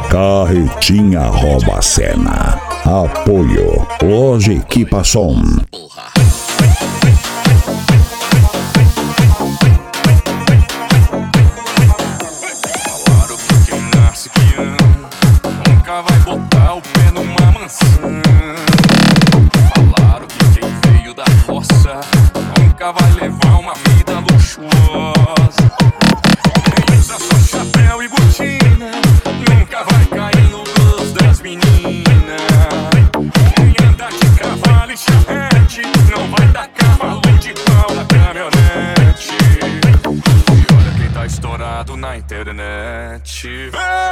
Carretinha rouba a cena. Apoio Loja Equipação. Falaram que quem nasce que ama nunca vai botar o pé numa maçã. Falaram que quem veio da roça nunca vai levar uma vida luxuosa. Quem usa só chapéu e botina nunca vai cair no gosto das meninas. Quem anda de cavalo e charrete não vai dar cavalo de pau na caminhonete. E olha quem tá estourado na internet.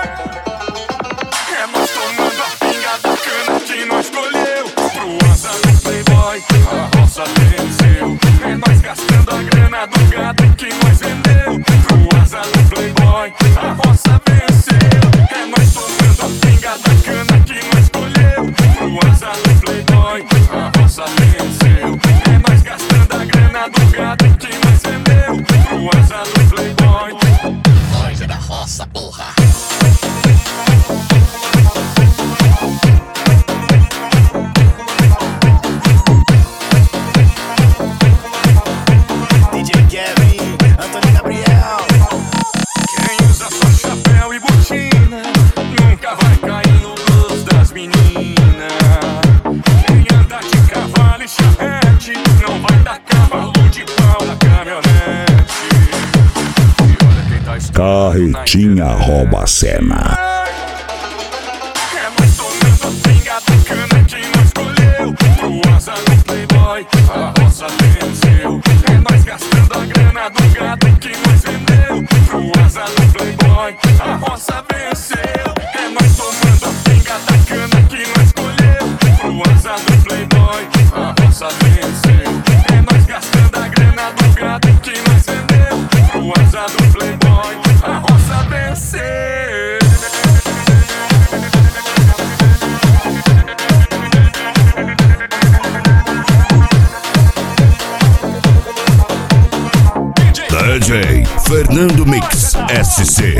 É nós tomando a pinga da cana que nós escolheu. Pro asa do playboy a roça venceu. É nós gastando a grana do gado que nós vendeu. Pro asa do playboy a roça venceu. É nós tomando a pinga da cana que nós escolheu. Pro asa do playboy a roça venceu. É nós gastando a grana do gado que nós vendeu. Pro asa do playboy. Nós é da roça, porra. Carretinha rouba a cena. É nós tomando a pinga da cana que nós escolheu. Pro asa do playboy a roça venceu. É nós gastando a grana do gado que nós vendeu. Pro asa do playboy a roça venceu. É nós tomando a pinga da cana que nós escolheu. Pro asa do playboy a roça venceu. É nós gastando a grana do gado que nós vendeu. Pro asa do playboy a roça venceu. DJ Fernando Mix SC.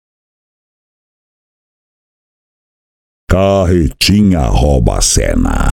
Carretinha rouba a cena.